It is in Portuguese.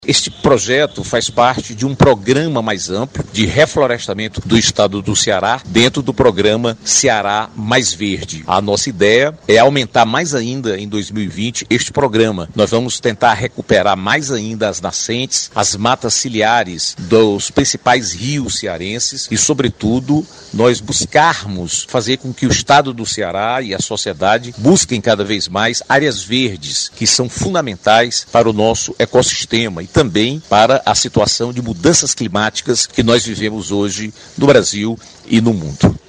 Este projeto faz parte de um programa mais amplo de reflorestamento do estado do Ceará, dentro do programa Ceará Mais Verde. A nossa ideia é aumentar mais ainda em 2020 este programa. Nós vamos tentar recuperar mais ainda as nascentes, as matas ciliares dos principais rios cearenses e, sobretudo, nós buscarmos fazer com que o estado do Ceará e a sociedade busquem cada vez mais áreas verdes, que são fundamentais para o nosso ecossistema e também para a situação de mudanças climáticas que nós vivemos hoje no Brasil e no mundo.